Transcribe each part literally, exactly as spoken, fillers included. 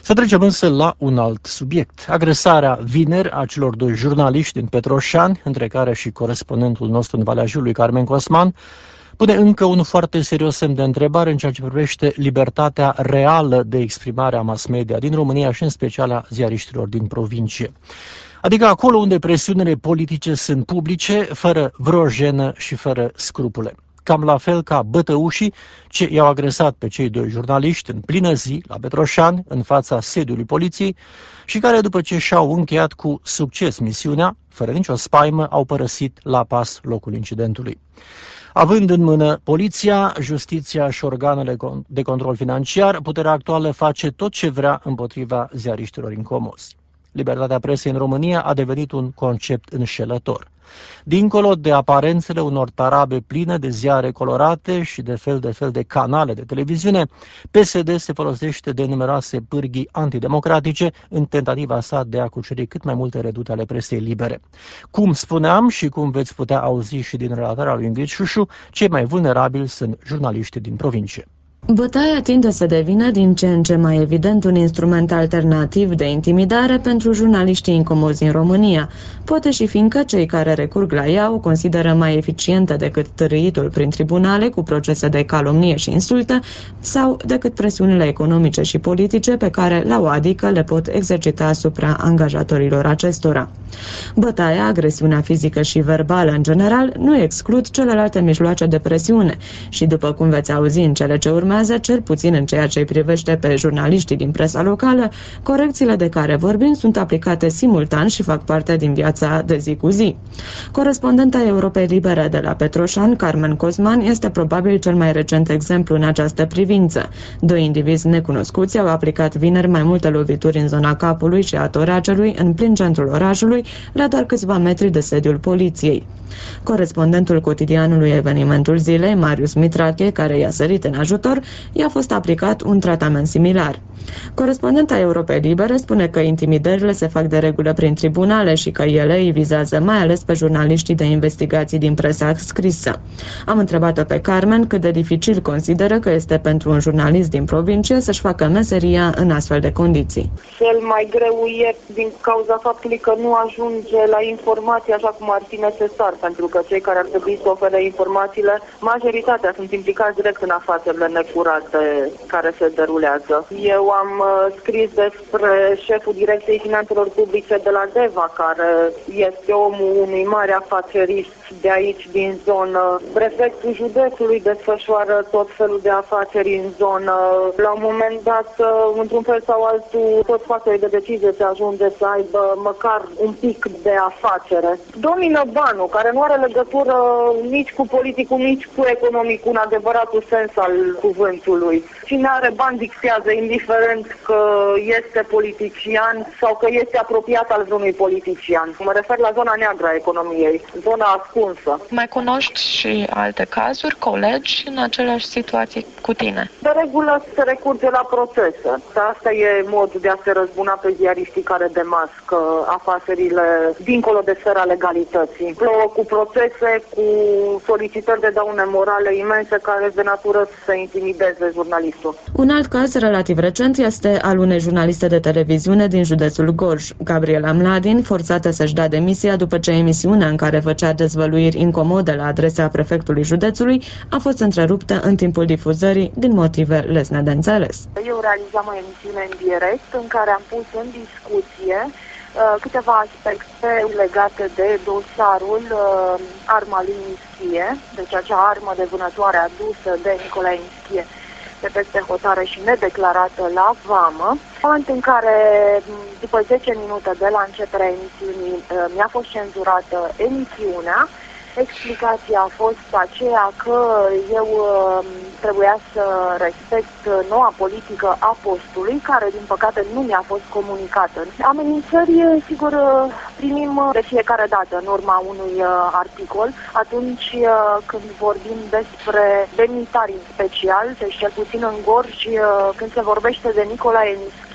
Să trecem însă la un alt subiect. Agresarea vineri a celor doi jurnaliști din Petroșani, între care și corespondentul nostru în Valea Jiului, Carmen Cosman, pune încă un foarte serios semn de întrebare în ceea ce privește libertatea reală de exprimare a mass media din România și în special a ziariștilor din provincie. Adică acolo unde presiunile politice sunt publice, fără vreo jenă și fără scrupule. Cam la fel ca bătăușii ce i-au agresat pe cei doi jurnaliști în plină zi la Petroșani, în fața sediului poliției, și care, după ce și-au încheiat cu succes misiunea, fără nicio spaimă, au părăsit la pas locul incidentului. Având în mână poliția, justiția și organele de control financiar, puterea actuală face tot ce vrea împotriva ziariștilor incomozi. Libertatea presei în România a devenit un concept înșelător. Dincolo de aparențele unor tarabe pline de ziare colorate și de fel de fel de canale de televiziune, P S D se folosește de numeroase pârghii antidemocratice în tentativa sa de a cuceri cât mai multe redute ale presei libere. Cum spuneam și cum veți putea auzi și din relatarea lui Ingrid Șușu, cei mai vulnerabili sunt jurnaliștii din provincie. Bătaia tinde să devină din ce în ce mai evident un instrument alternativ de intimidare pentru jurnaliștii incomozi în România, poate și fiindcă cei care recurg la ea o consideră mai eficientă decât târâitul prin tribunale cu procese de calomnie și insulte sau decât presiunile economice și politice pe care la o adică le pot exercita asupra angajatorilor acestora. Bătaia, agresiunea fizică și verbală în general nu exclud celelalte mijloace de presiune și, după cum veți auzi în cele ce urmează, cel puțin în ceea ce îi privește pe jurnaliștii din presa locală, corecțiile de care vorbim sunt aplicate simultan și fac parte din viața de zi cu zi. Corespondenta Europei Libere de la Petroșani, Carmen Cosman, este probabil cel mai recent exemplu în această privință. Doi indivizi necunoscuți au aplicat vineri mai multe lovituri în zona capului și a toracelui în plin centrul orașului, la doar câțiva metri de sediul poliției. Corespondentul cotidianului Evenimentul Zilei, Marius Mitrache, care i-a sărit în ajutor, i-a fost aplicat un tratament similar. Corespondenta Europei Libere spune că intimidările se fac de regulă prin tribunale și că ele îi vizează mai ales pe jurnaliștii de investigații din presa scrisă. Am întrebat-o pe Carmen cât de dificil consideră că este pentru un jurnalist din provincie să-și facă meseria în astfel de condiții. Cel mai greu e din cauza faptului că nu ajunge la informații așa cum ar fi necesar, pentru că cei care ar trebui să ofere informațiile, majoritatea sunt implicați direct în afacerile necurate care se derulează. Eu am uh, scris despre șeful Direcției Finanțelor Publice de la Deva, care este omul unui mare afacerist de aici, din zonă. Prefectul județului desfășoară tot felul de afaceri în zonă. La un moment dat, uh, într-un fel sau altul, toți factorii de decizie se ajunge să aibă măcar un pic de afacere. Domină banul, care nu are legătură nici cu politicul, nici cu economicul, în adevăratul sens al cuvântului. Cine are bani dictează, indiferent că este politician sau că este apropiat al vreunui politician. Mă refer la zona neagră a economiei, zona ascunsă. Mai cunoști și alte cazuri, colegi în aceleași situații cu tine? De regulă se recurge la procese. Asta e modul de a se răzbuna pe ziariștii care demască afacerile dincolo de sfera legalității. Plouă cu procese, cu solicitări de daune morale imense care de natură să intimideze jurnalistul. Un alt caz relativ recent este al unei jurnaliste de televiziune din județul Gorj, Gabriela Mladin, forțată să-și dea demisia după ce emisiunea în care făcea dezvăluiri incomode la adresa prefectului județului a fost întreruptă în timpul difuzării din motive lesne de înțeles. Eu realizam o emisiune în direct în care am pus în discuție uh, câteva aspecte legate de dosarul uh, arma lui Ischie, deci acea armă de vânătoare adusă de Nicolae Ischie de peste hotare și nedeclarată la vamă. Moment în care, după zece minute de la începerea emisiunii, mi-a fost cenzurată emisiunea. Explicația a fost aceea că eu trebuia să respect noua politică a postului, care din păcate nu mi-a fost comunicată. Amenințări, sigur, primim de fiecare dată în urma unui articol, atunci când vorbim despre demnitari în special, deci cel puțin în Gorj, când se vorbește de Nicolae Ischie,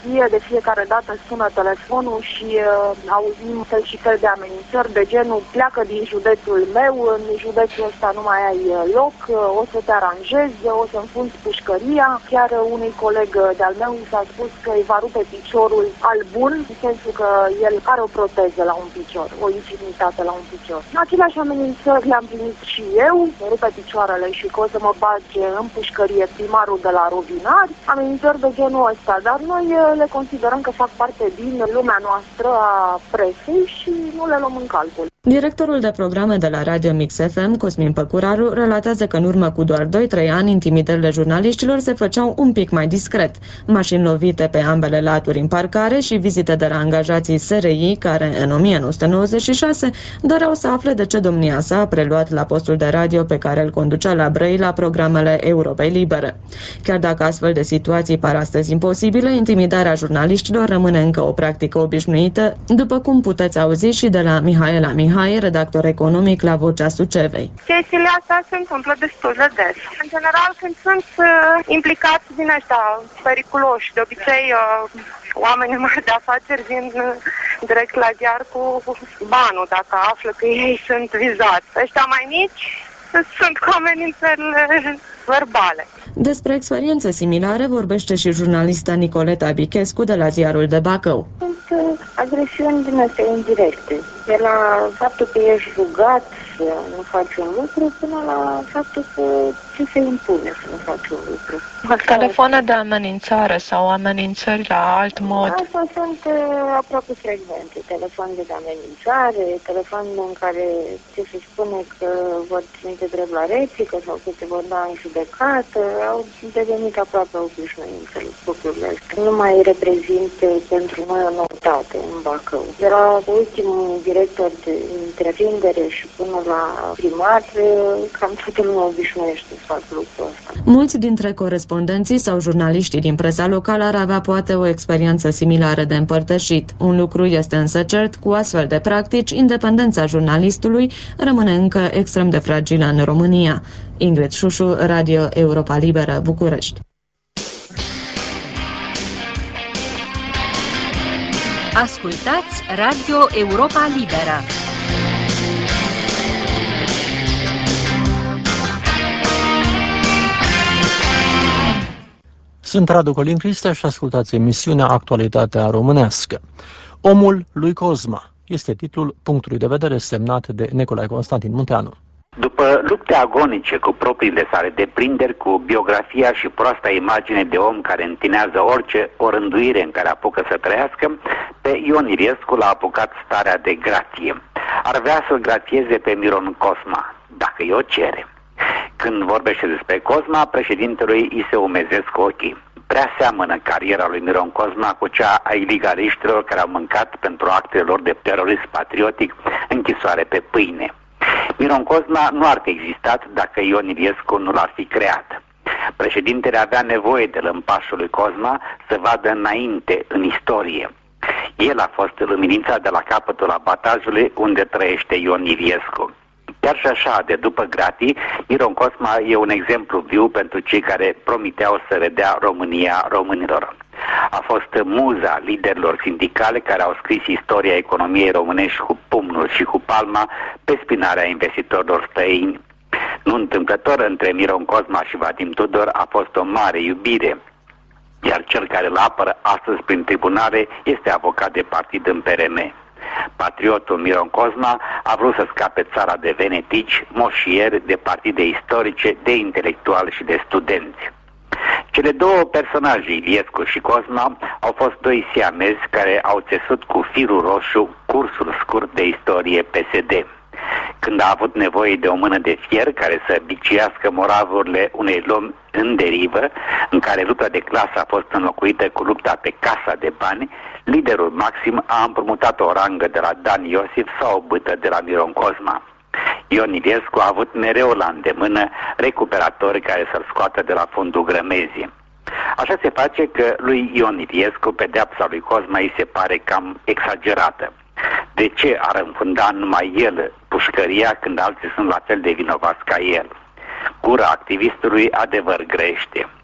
ție, de fiecare dată sună telefonul și uh, auzim fel și fel de amenințări de genul pleacă din județul meu, în județul ăsta nu mai ai loc, uh, o să te aranjezi, o să înfunzi pușcăria. Chiar unui coleg de-al meu i s-a spus că îi va rupe piciorul al bun, în sensul că el are o proteză la un picior, o infirmitate la un picior. Aceleași amenințări le-am primit și eu, mă rupe picioarele și că o să mă bage în pușcărie primarul de la Rovinari, amenințări de genul ăsta, dar noi le considerăm că fac parte din lumea noastră a presei și nu le luăm în calcul. Directorul de programe de la Radio Mix F M, Cosmin Păcuraru, relatează că în urmă cu doar doi trei ani intimidările jurnaliștilor se făceau un pic mai discret. Mașini lovite pe ambele laturi în parcare și vizite de la angajații S R I, care în o mie nouă sute nouăzeci și șase doreau să afle de ce domnia sa a preluat la postul de radio pe care îl conducea la Brăila programele Europei Libere. Chiar dacă astfel de situații par astăzi imposibile, intimidarea jurnaliștilor rămâne încă o practică obișnuită, după cum puteți auzi și de la Mihaela Mihai, redactor economic la Vocea Sucevei. Chestiile astea se întâmplă destul de des. În general, când sunt uh, implicați din ăștia periculoși, de obicei uh, oamenii mari de afaceri vin uh, direct la ziar cu banul dacă află că ei sunt vizați. Ăștia mai mici sunt cu amenințările verbale. Despre experiențe similare vorbește și jurnalista Nicoleta Bichescu de la Ziarul de Bacău. Sunt uh, agresiuni din astea indirecte, de la faptul că ești rugat să nu faci un lucru până la faptul că ți se impune să nu faci un lucru. Telefoane de amenințare sau amenințări la alt mod? Asta sunt uh, aproape frecvente. Telefoane de amenințare, telefoane în care ți se spune că vor trimite drept la replică sau că te vor da în judecată. Au devenit aproape obișnuite lucrurile astea. Nu mai reprezintă pentru noi o noutate în Bacău. De la ultimul director de întreprindere și până la primar, cam toată lumea obișnuiește să facă lucrul ăsta. Mulți dintre corespondenții sau jurnaliștii din presa locală ar avea poate o experiență similară de împărtășit. Un lucru este însă cert, cu astfel de practici, independența jurnalistului rămâne încă extrem de fragilă în România. Ingrid Șușu, Radio Europa Liberă, București. Ascultați Radio Europa Liberă. Sunt Radu Colin Cristea și ascultați emisiunea Actualitatea Românească. Omul lui Cosma este titlul punctului de vedere semnat de Nicolae Constantin Munteanu. După lupte agonice cu propriile sale deprinderi, cu biografia și proasta imagine de om care întinează orice orânduire în care apucă să trăiască, pe Ion Iliescu l-a apucat starea de grație. Ar vrea să-l grațieze pe Miron Cosma, dacă i-o cere. Când vorbește despre Cosma, președintelui îi se umezesc ochii. Prea seamănă cariera lui Miron Cosma cu cea a ilegaliștilor care au mâncat pentru actele lor de terorism patriotic închisoare pe pâine. Miron Cosma nu ar fi existat dacă Ion Iliescu nu l-ar fi creat. Președintele avea nevoie de lămpașul lui Cosma să vadă înainte în istorie. El a fost luminința de la capătul abatajului unde trăiește Ion Iliescu. Chiar și așa, de după gratii, Miron Cosma e un exemplu viu pentru cei care promiteau să redea România românilor. A fost muza liderilor sindicale care au scris istoria economiei românești cu pumnul și cu palma pe spinarea investitorilor străini. Nu întâmplător, între Miron Cosma și Vadim Tudor a fost o mare iubire, iar cel care îl apără astăzi prin tribunale este avocat de partid în P R M. Patriotul Miron Cosma a vrut să scape țara de venetici, moșieri, de partide istorice, de intelectuali și de studenți. Cele două personaje, Iliescu și Cosma, au fost doi siamezi care au țesut cu firul roșu cursul scurt de istorie P S D. Când a avut nevoie de o mână de fier care să biciuiască moravurile unei lumi în derivă, în care lupta de clasă a fost înlocuită cu lupta pe casa de bani, liderul Maxim a împrumutat o rangă de la Dan Iosif sau o bâtă de la Miron Cosma. Ion Iliescu a avut mereu la îndemână recuperatori care să-l scoată de la fundul grămezii. Așa se face că lui Ion Iliescu pedeapsa lui Cosma îi se pare cam exagerată. De ce ar înfunda numai el pușcăria când alții sunt la fel de vinovați ca el? Gura activistului adevăr grește.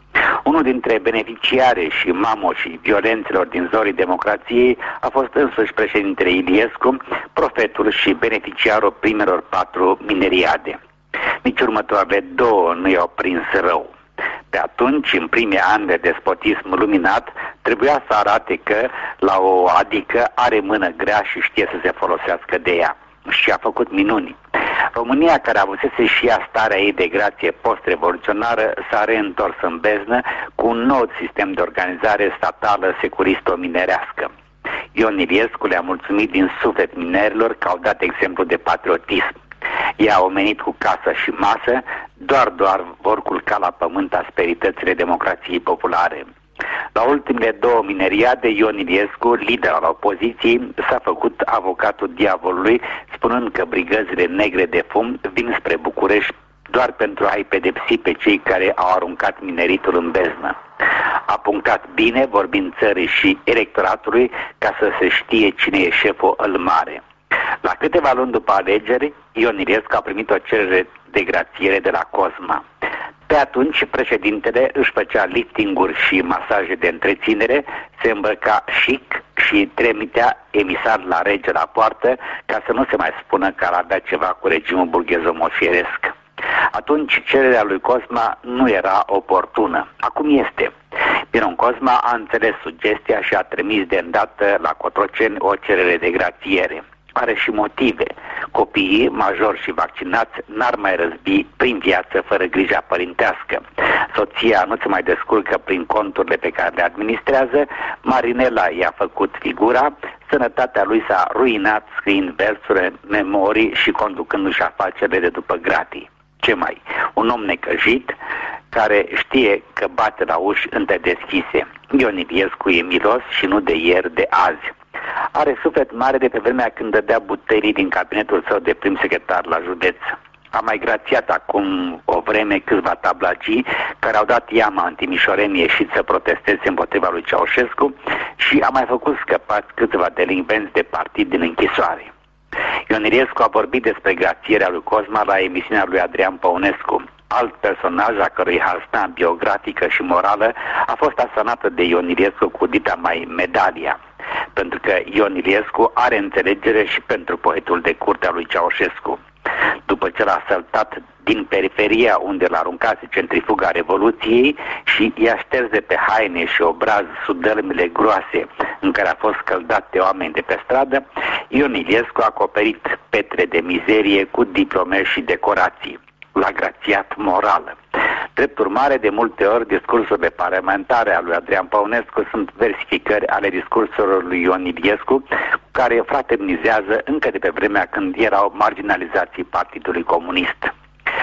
Unul dintre beneficiarii și mamoșii violențelor din zorii democrației a fost însuși președintele Iliescu, profetul și beneficiarul primelor patru mineriade. Nici următoarele două nu i-au prins rău. Pe atunci, în primii ani de despotism luminat, trebuia să arate că la o adică are mână grea și știe să se folosească de ea. Și a făcut minuni. România, care avusese și ea starea ei de grație post-revoluționară, s-a reîntors în beznă cu un nou sistem de organizare statală securisto-minerească. Ion Iliescu le-a mulțumit din suflet minerilor că au dat exemplu de patriotism. I-a omenit cu casă și masă, doar doar vor culca la pământ asperitățile democrației populare. La ultimele două mineriade, Ion Iliescu, lider al opoziției, s-a făcut avocatul diavolului, spunând că brigăzile negre de fum vin spre București doar pentru a-i pedepsi pe cei care au aruncat mineritul în beznă. A punctat bine, vorbind țării și electoratului, ca să se știe cine e șeful îl mare. La câteva luni după alegeri, Ion Iliescu a primit o cerere de grațiere de la Cosma. Pe atunci, președintele își făcea liftinguri și masaje de întreținere, se îmbrăca chic și trimitea emisar la rege la poartă ca să nu se mai spună că ar avea ceva cu regimul burghezomofieresc. Atunci, cererea lui Cosma nu era oportună. Acum este. Miron Cosma a înțeles sugestia și a trimis de îndată la Cotroceni o cerere de grațiere. Are și motive. Copiii, majori și vaccinați, n-ar mai răzbi prin viață fără grija părintească. Soția nu se mai descurcă prin conturile pe care le administrează, Marinela i-a făcut figura, sănătatea lui s-a ruinat scriind versuri, memorii și conducându-și afacerile de după gratii. Ce mai? Un om necăjit care știe că bate la uși între deschise. Ion Iliescu e milos și nu de ieri, de azi. Are suflet mare de pe vremea când dădea butelii din cabinetul său de prim secretar la județ. A mai grațiat acum o vreme câțiva tablagii care au dat iama în Timișoreni ieșit să protesteze împotriva lui Ceaușescu și a mai făcut scăpați câțiva delinvenți de partid din închisoare. Ion Iliescu a vorbit despre grațierea lui Cosma la emisiunea lui Adrian Păunescu. Alt personaj a cărui harsna biografică și morală a fost asanată de Ion Iliescu cu dita mai Medalia. Pentru că Ion Iliescu are înțelegere și pentru poetul de curte al lui Ceaușescu. După ce l-a săltat din periferia unde l-a aruncase centrifuga Revoluției și i-a șters de pe haine și obraz sudărmile groase în care a fost scăldat de oameni de pe stradă, Ion Iliescu a acoperit petre de mizerie cu diplome și decorații. L-a grațiat moral. Drept urmare, de multe ori, discursurile parlamentare ale lui Adrian Păunescu sunt versificări ale discursurilor lui Ion Iliescu, cu care fraternizează încă de pe vremea când erau marginalizații Partidului Comunist.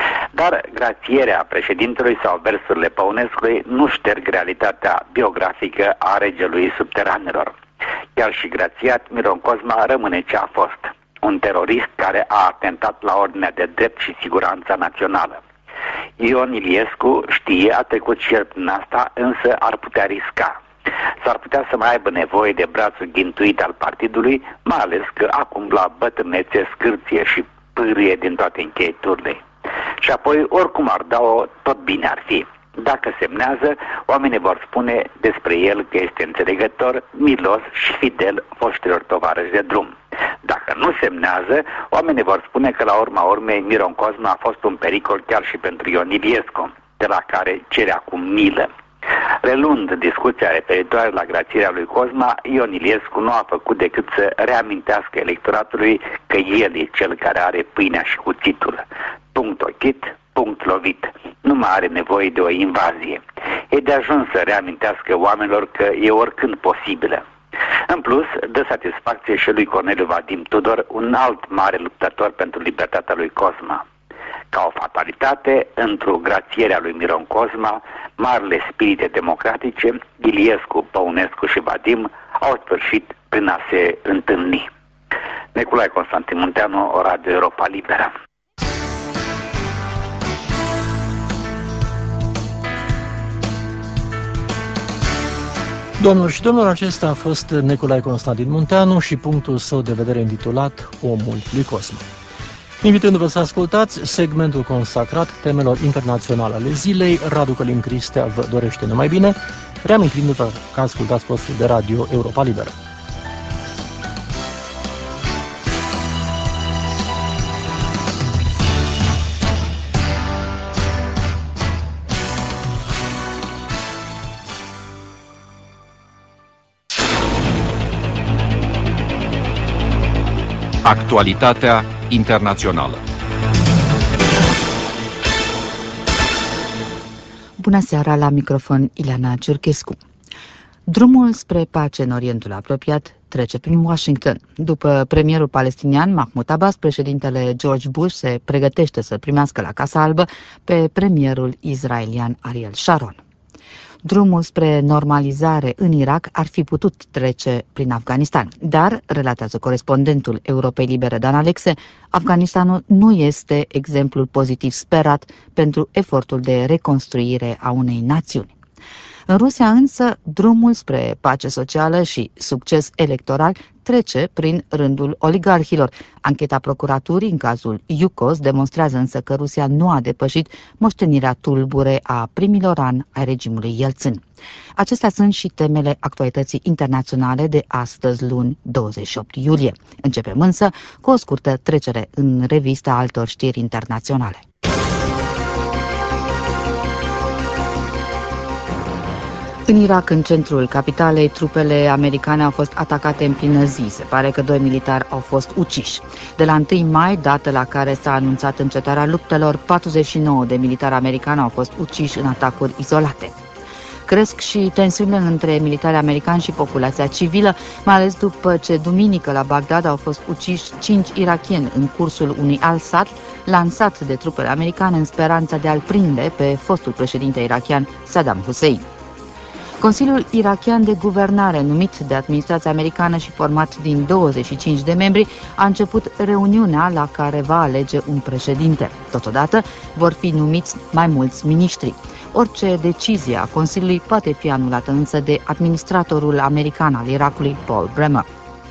Dar grațierea președintelui sau versurile Păunescului nu șterg realitatea biografică a regelui subteranelor. Chiar și grațiat, Miron Cosma rămâne ce a fost. Un terorist care a atentat la ordinea de drept și siguranța națională. Ion Iliescu știe, a trecut și el prin asta, însă ar putea risca. S-ar putea să mai aibă nevoie de brațul ghintuit al partidului, mai ales că acum la bătrânețe scârție și pârie din toate încheieturile. Și apoi, oricum ar da-o, tot bine ar fi. Dacă semnează, oamenii vor spune despre el că este înțelegător, milos și fidel foștilor tovarăși de drum. Dacă nu semnează, oamenii vor spune că la urma urmei Miron Cosma a fost un pericol chiar și pentru Ion Iliescu, de la care cere acum milă. Relund discuția referitoare la grațierea lui Cosma, Ion Iliescu nu a făcut decât să reamintească electoratului că el e cel care are pâinea și cuțitul. Punct ochit, punct lovit. Nu mai are nevoie de o invazie. E de ajuns să reamintească oamenilor că e oricând posibilă. În plus, dă satisfacție și lui Corneliu Vadim Tudor, un alt mare luptător pentru libertatea lui Cosma. Ca o fatalitate, într-o grațierea lui Miron Cosma, marile spirite democratice, Iliescu, Păunescu și Vadim, au sfârșit prin a se întâlni. Nicolae Constantin Munteanu, Radio Europa Liberă. Domnul și domnul, acesta a fost Nicolae Constantin Munteanu și punctul său de vedere intitulat Omul lui Cosma. Invitându-vă să ascultați segmentul consacrat temelor internaționale ale zilei, Radu Călin Cristea vă dorește numai bine, reamintindu-vă că ascultați postul de radio Europa Liberă. Actualitatea internațională. Bună seara, la microfon Ileana Ciurchescu. Drumul spre pace în Orientul apropiat trece prin Washington. După premierul palestinian Mahmoud Abbas, președintele George Bush se pregătește să primească la Casa Albă pe premierul israelian Ariel Sharon. Drumul spre normalizare în Irak ar fi putut trece prin Afganistan, dar, relatează corespondentul Europei Libere Dan Alexe, Afganistanul nu este exemplul pozitiv sperat pentru efortul de reconstruire a unei națiuni. În Rusia însă, drumul spre pace socială și succes electoral trece prin rândul oligarhilor. Ancheta procuraturii în cazul Yukos demonstrează însă că Rusia nu a depășit moștenirea tulbure a primilor ani ai regimului Yeltsin. Acestea sunt și temele actualității internaționale de astăzi, luni, douăzeci și opt iulie. Începem însă cu o scurtă trecere în revista altor știri internaționale. În Irak, în centrul capitalei, trupele americane au fost atacate în plină zi. Se pare că doi militari au fost uciși. De la întâi mai, dată la care s-a anunțat încetarea luptelor, patruzeci și nouă de militari americani au fost uciși în atacuri izolate. Cresc și tensiunile între militari americani și populația civilă, mai ales după ce duminică la Bagdad au fost uciși cinci irakieni în cursul unui alt sat lansat de trupele americane în speranța de a-l prinde pe fostul președinte irakian Saddam Hussein. Consiliul irakian de guvernare, numit de administrația americană și format din douăzeci și cinci de membri, a început reuniunea la care va alege un președinte. Totodată vor fi numiți mai mulți miniștri. Orice decizie a Consiliului poate fi anulată însă de administratorul american al Irakului, Paul Bremer.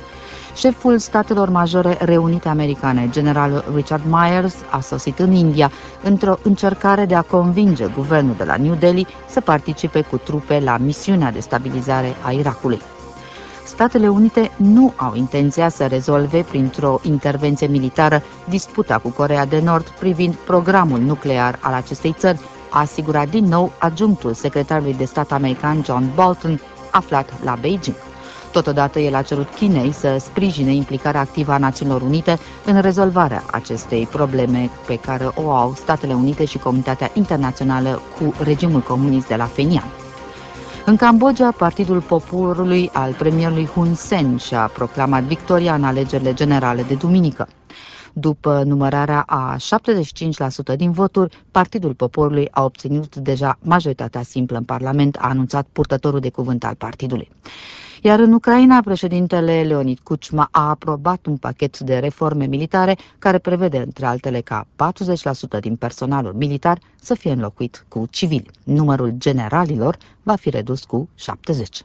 Șeful Statelor Majore Reunite Americane, generalul Richard Myers, a sosit în India într-o încercare de a convinge guvernul de la New Delhi să participe cu trupe la misiunea de stabilizare a Irakului. Statele Unite nu au intenția să rezolve printr-o intervenție militară disputa cu Coreea de Nord privind programul nuclear al acestei țări, a asigurat din nou adjunctul secretarului de stat american John Bolton, aflat la Beijing. Totodată, el a cerut Chinei să sprijine implicarea activă a Națiunilor Unite în rezolvarea acestei probleme pe care o au Statele Unite și comunitatea internațională cu regimul comunist de la Phenian. În Cambodgia, Partidul Poporului al premierului Hun Sen și-a proclamat victoria în alegerile generale de duminică. După numărarea a șaptezeci și cinci la sută din voturi, Partidul Poporului a obținut deja majoritatea simplă în Parlament, a anunțat purtătorul de cuvânt al partidului. Iar în Ucraina, președintele Leonid Kuchma a aprobat un pachet de reforme militare care prevede, între altele, ca patruzeci la sută din personalul militar să fie înlocuit cu civili. Numărul generalilor va fi redus cu șaptezeci.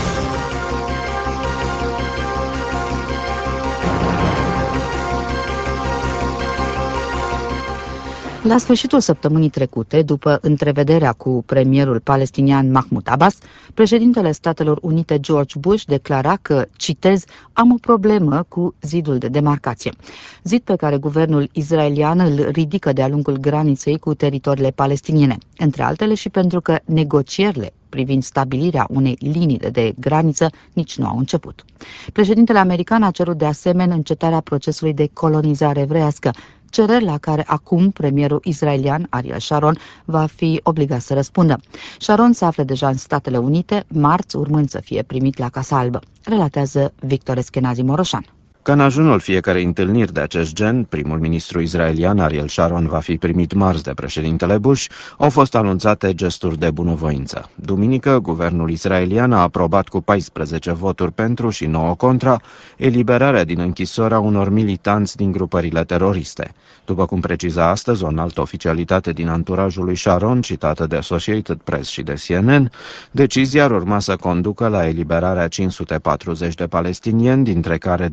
La sfârșitul săptămânii trecute, după întrevederea cu premierul palestinian Mahmoud Abbas, președintele Statelor Unite George Bush declara că, citez, am o problemă cu zidul de demarcație. Zid pe care guvernul israelian îl ridică de-a lungul graniței cu teritoriile palestiniene, între altele și pentru că negocierile privind stabilirea unei linii de graniță nici nu au început. Președintele american a cerut de asemenea încetarea procesului de colonizare evreiască, cereri la care acum premierul israelian Ariel Sharon va fi obligat să răspundă. Sharon se află deja în Statele Unite, marți urmând să fie primit la Casa Albă, relatează Victor Eskenazi Moroșan. Ca în ajunul fiecarei întâlniri de acest gen, primul ministru israelian Ariel Sharon va fi primit marți de președintele Bush, au fost anunțate gesturi de bunăvoință. Duminică, guvernul israelian a aprobat cu paisprezece voturi pentru și nouă contra eliberarea din închisori a unor militanți din grupările teroriste. După cum preciza astăzi o înaltă oficialitate din anturajul lui Sharon, citată de Associated Press și de C N N, decizia ar urma să conducă la eliberarea cinci sute patruzeci de palestinieni, dintre care două sute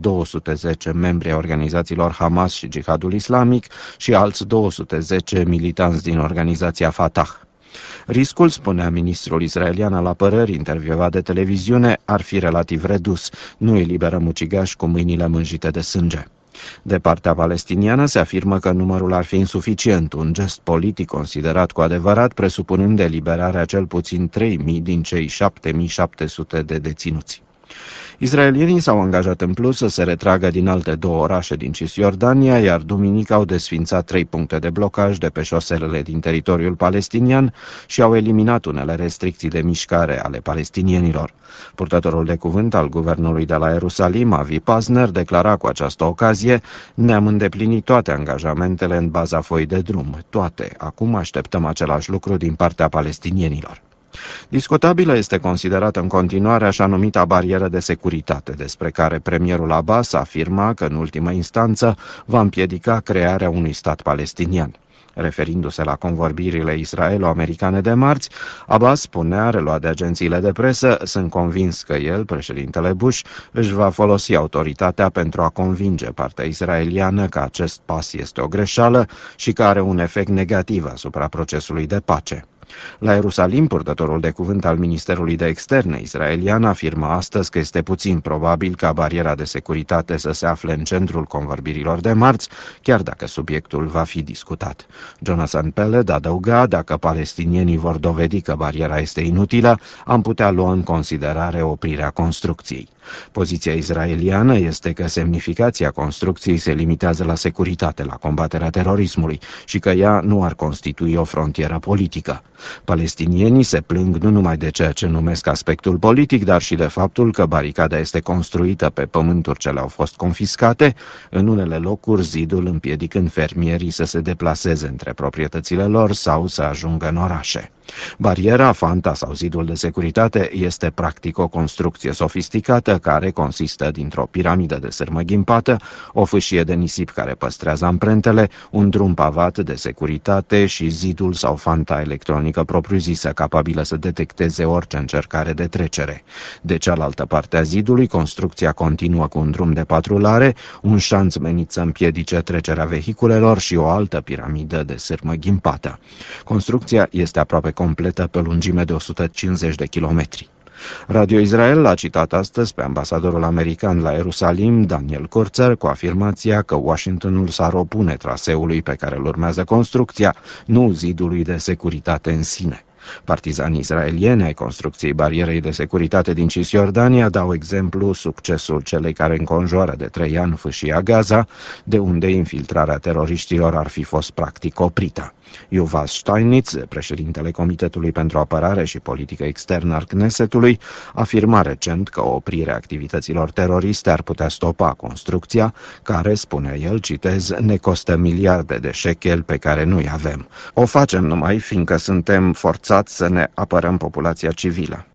sute zece membri ai organizațiilor Hamas și Jihadul Islamic și alți două sute zece militanți din organizația Fatah. Riscul, spunea ministrul israelian al apărării intervievat de televiziune, ar fi relativ redus. Nu eliberăm ucigași cu mâinile mânjite de sânge. De partea palestiniană se afirmă că numărul ar fi insuficient, un gest politic considerat cu adevărat, presupunând eliberarea cel puțin trei mii din cei șapte mii șapte sute de deținuți. Israelienii s-au angajat în plus să se retragă din alte două orașe din Cisjordania, iar duminică au desfințat trei puncte de blocaj de pe șoselele din teritoriul palestinian și au eliminat unele restricții de mișcare ale palestinienilor. Purtătorul de cuvânt al guvernului de la Ierusalim, Avi Pazner, declara cu această ocazie: ne-am îndeplinit toate angajamentele în baza foii de drum, toate. Acum așteptăm același lucru din partea palestinienilor. Discutabilă este considerată în continuare așa numita barieră de securitate, despre care premierul Abbas afirma că în ultimă instanță va împiedica crearea unui stat palestinian. Referindu-se la convorbirile israelo-americane de marți, Abbas spunea, reluat de agențiile de presă: sunt convins că el, președintele Bush, își va folosi autoritatea pentru a convinge partea israeliană că acest pas este o greșeală și că are un efect negativ asupra procesului de pace. La Ierusalim, purtătorul de cuvânt al Ministerului de Externe israelian afirmă astăzi că este puțin probabil ca bariera de securitate să se afle în centrul convorbirilor de marți, chiar dacă subiectul va fi discutat. Jonathan Peled adăuga: dacă palestinienii vor dovedi că bariera este inutilă, am putea lua în considerare oprirea construcției. Poziția israeliană este că semnificația construcției se limitează la securitate, la combaterea terorismului și că ea nu ar constitui o frontieră politică. Palestinienii se plâng nu numai de ceea ce numesc aspectul politic, dar și de faptul că baricada este construită pe pământuri ce le-au fost confiscate, în unele locuri zidul împiedicând fermierii să se deplaseze între proprietățile lor sau să ajungă în orașe. Bariera, fanta sau zidul de securitate este practic o construcție sofisticată care consistă dintr-o piramidă de sârmă ghimpată, o fâșie de nisip care păstrează amprentele, un drum pavat de securitate și zidul sau fanta electronică propriu-zisă capabilă să detecteze orice încercare de trecere. De cealaltă parte a zidului, construcția continuă cu un drum de patrulare, un șanț menit să împiedice trecerea vehiculelor și o altă piramidă de sârmă ghimpată. Construcția este aproape completă pe lungime de o sută cincizeci de kilometri. Radio Israel l-a citat astăzi pe ambasadorul american la Ierusalim, Daniel Kurtzer, cu afirmația că Washingtonul s-ar opune traseului pe care îl urmează construcția, nu zidului de securitate în sine. Partizanii israelieni ai construcției barierei de securitate din Cisjordania dau exemplu succesul celei care înconjoară de trei ani fâșia Gaza, de unde infiltrarea teroriștilor ar fi fost practic oprită. Yuval Steinitz, președintele Comitetului pentru Apărare și Politică Externă al Knessetului, afirma recent că oprirea activităților teroriste ar putea stopa construcția, care, spune el, citez, ne costă miliarde de șecheli pe care nu-i avem. O facem numai fiindcă suntem forțați să ne apărăm populația civilă.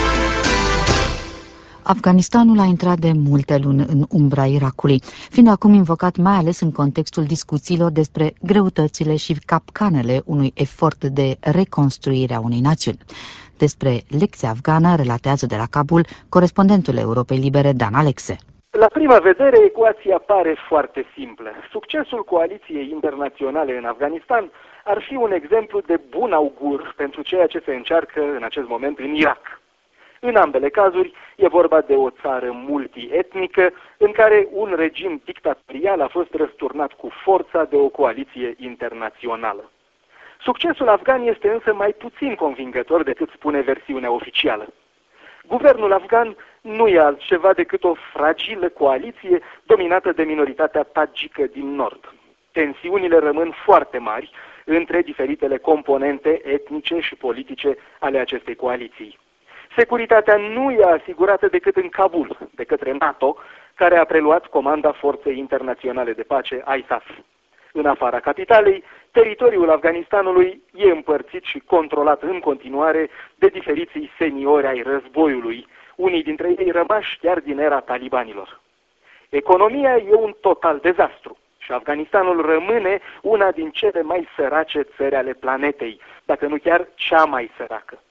Afganistanul a intrat de multe luni în umbra Irakului, fiind acum invocat mai ales în contextul discuțiilor despre greutățile și capcanele unui efort de reconstruire a unei națiuni. Despre lecția afgană relatează de la Kabul corespondentul Europei Libere Dan Alexe. La prima vedere, ecuația pare foarte simplă. Succesul coaliției internaționale în Afganistan ar fi un exemplu de bun augur pentru ceea ce se încearcă în acest moment în Irak. În ambele cazuri, e vorba de o țară multietnică în care un regim dictatorial a fost răsturnat cu forța de o coaliție internațională. Succesul afgan este însă mai puțin convingător decât spune versiunea oficială. Guvernul afgan nu e altceva decât o fragilă coaliție dominată de minoritatea tagică din nord. Tensiunile rămân foarte mari între diferitele componente etnice și politice ale acestei coaliții. Securitatea nu e asigurată decât în Kabul, de către NATO, care a preluat comanda Forței Internaționale de Pace, I S A F. În afara capitalei, teritoriul Afganistanului e împărțit și controlat în continuare de diferiții seniori ai războiului, unii dintre ei rămași chiar din era talibanilor. Economia e un total dezastru și Afganistanul rămâne una din cele mai sărace țări ale planetei, dacă nu chiar cea mai săracă.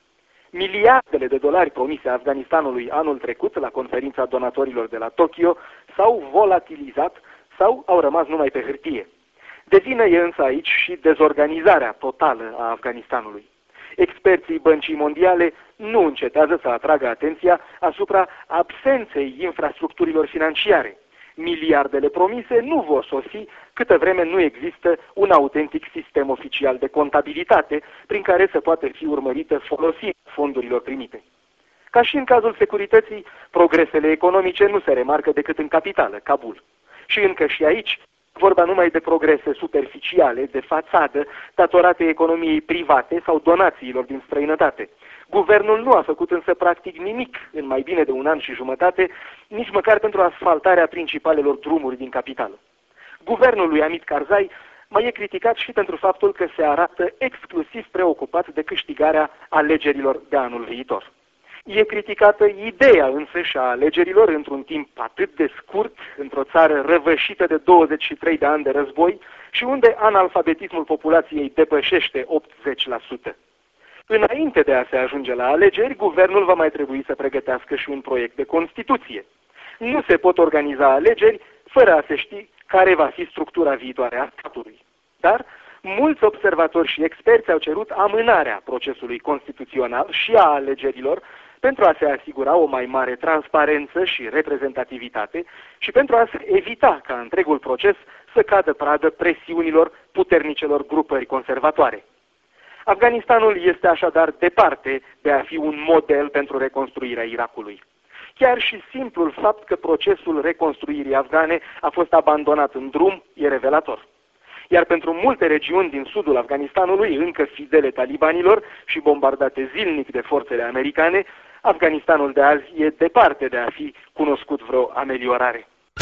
Miliardele de dolari promise Afganistanului anul trecut la conferința donatorilor de la Tokyo s-au volatilizat sau au rămas numai pe hârtie. De vină e însă aici și dezorganizarea totală a Afganistanului. Experții Băncii Mondiale nu încetează să atragă atenția asupra absenței infrastructurilor financiare. Miliardele promise nu vor sosi câtă vreme nu există un autentic sistem oficial de contabilitate prin care să poată fi urmărită folosirea fondurilor primite. Ca și în cazul securității, progresele economice nu se remarcă decât în capitală, Kabul. Și încă și aici, vorba numai de progrese superficiale, de fațadă, datorate economiei private sau donațiilor din străinătate. Guvernul nu a făcut însă practic nimic în mai bine de un an și jumătate, nici măcar pentru asfaltarea principalelor drumuri din capitală. Guvernul lui Hamid Karzai mai e criticat și pentru faptul că se arată exclusiv preocupat de câștigarea alegerilor de anul viitor. E criticată ideea însăși a alegerilor într-un timp atât de scurt, într-o țară răvășită de douăzeci și trei de ani de război și unde analfabetismul populației depășește optzeci la sută. Înainte de a se ajunge la alegeri, guvernul va mai trebui să pregătească și un proiect de Constituție. Nu se pot organiza alegeri fără a se ști care va fi structura viitoare a statului. Dar mulți observatori și experți au cerut amânarea procesului constituțional și a alegerilor pentru a se asigura o mai mare transparență și reprezentativitate și pentru a se evita ca întregul proces să cadă pradă presiunilor puternicelor grupări conservatoare. Afganistanul este așadar departe de a fi un model pentru reconstruirea Irakului. Chiar și simplul fapt că procesul reconstruirii afgane a fost abandonat în drum e revelator. Iar pentru multe regiuni din sudul Afganistanului, încă fidele talibanilor și bombardate zilnic de forțele americane, Afganistanul de azi e departe de a fi cunoscut vreo ameliorare.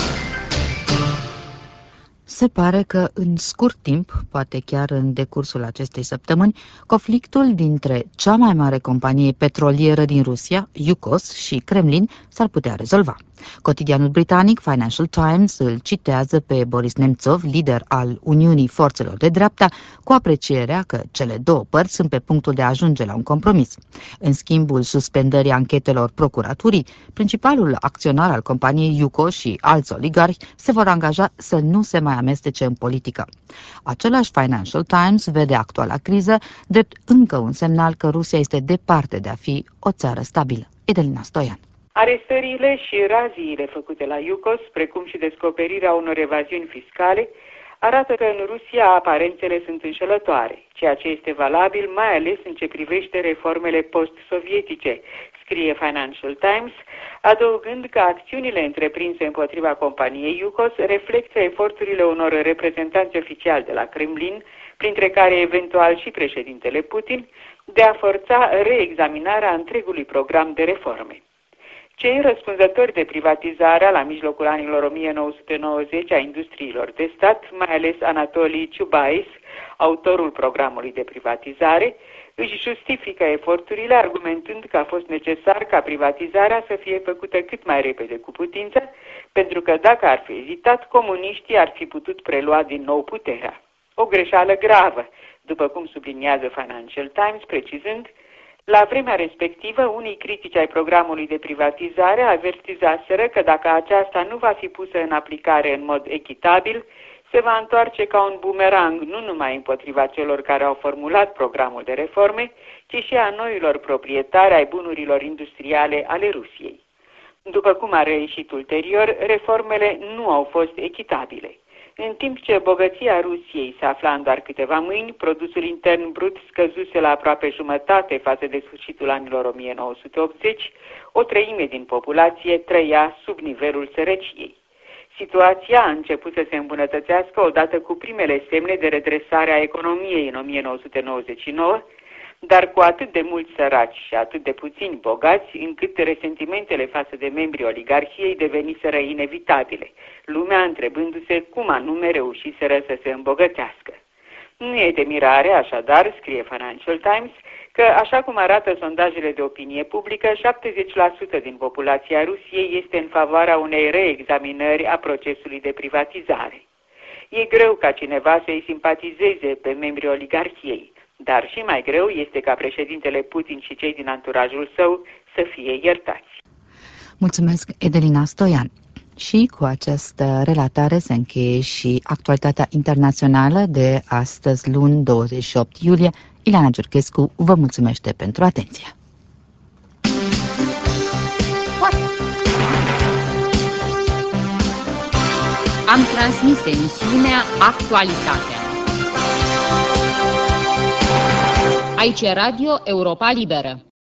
Se pare că în scurt timp, poate chiar în decursul acestei săptămâni, conflictul dintre cea mai mare companie petrolieră din Rusia, Yukos, și Kremlin s-ar putea rezolva. Cotidianul britanic Financial Times îl citează pe Boris Nemtsov, lider al Uniunii Forțelor de Dreapta, cu aprecierea că cele două părți sunt pe punctul de a ajunge la un compromis. În schimbul suspendării anchetelor procuraturii, principalul acționar al companiei Yukos și alți oligarhi se vor angaja să nu se mai amestece în politică. Același Financial Times vede actuala criză drept încă un semnal că Rusia este departe de a fi o țară stabilă. Edelina Stoian. Arestările și raziile făcute la Yukos, precum și descoperirea unor evaziuni fiscale, arată că în Rusia aparențele sunt înșelătoare, ceea ce este valabil mai ales în ce privește reformele post-sovietice, scrie Financial Times, adăugând că acțiunile întreprinse împotriva companiei Yukos reflectă eforturile unor reprezentanți oficiali de la Kremlin, printre care eventual și președintele Putin, de a forța reexaminarea întregului program de reforme. Cei răspunzători de privatizarea la mijlocul anilor o mie nouă sute nouăzeci a industriilor de stat, mai ales Anatolii Ciubais, autorul programului de privatizare, își justifică eforturile argumentând că a fost necesar ca privatizarea să fie făcută cât mai repede cu putință, pentru că dacă ar fi ezitat, comuniștii ar fi putut prelua din nou puterea. O greșeală gravă, după cum subliniază Financial Times, precizând: la vremea respectivă, unii critici ai programului de privatizare avertizaseră că dacă aceasta nu va fi pusă în aplicare în mod echitabil, se va întoarce ca un bumerang nu numai împotriva celor care au formulat programul de reforme, ci și a noilor proprietari ai bunurilor industriale ale Rusiei. După cum a reieșit ulterior, reformele nu au fost echitabile. În timp ce bogăția Rusiei se afla în doar câteva mâini, produsul intern brut scăzuse la aproape jumătate față de sfârșitul anilor o mie nouă sute optzeci, o treime din populație trăia sub nivelul sărăciei. Situația a început să se îmbunătățească odată cu primele semne de redresare a economiei în o mie nouă sute nouăzeci și nouă, dar cu atât de mulți săraci și atât de puțini bogați, încât resentimentele față de membrii oligarhiei deveniseră inevitabile, lumea întrebându-se cum anume reușiseră să se îmbogățească. Nu e de mirare, așadar, scrie Financial Times, că, așa cum arată sondajele de opinie publică, șaptezeci la sută din populația Rusiei este în favoarea unei reexaminări a procesului de privatizare. E greu ca cineva să-i simpatizeze pe membrii oligarhiei, Dar și mai greu este ca președintele Putin și cei din anturajul său să fie iertați. Mulțumesc, Edelina Stoian. Și cu această relatare se încheie și actualitatea internațională de astăzi, luni douăzeci și opt iulie. Ileana Giurchescu vă mulțumește pentru atenție. Am transmis emisiunea Actualitatea. Aici e Radio Europa Liberă.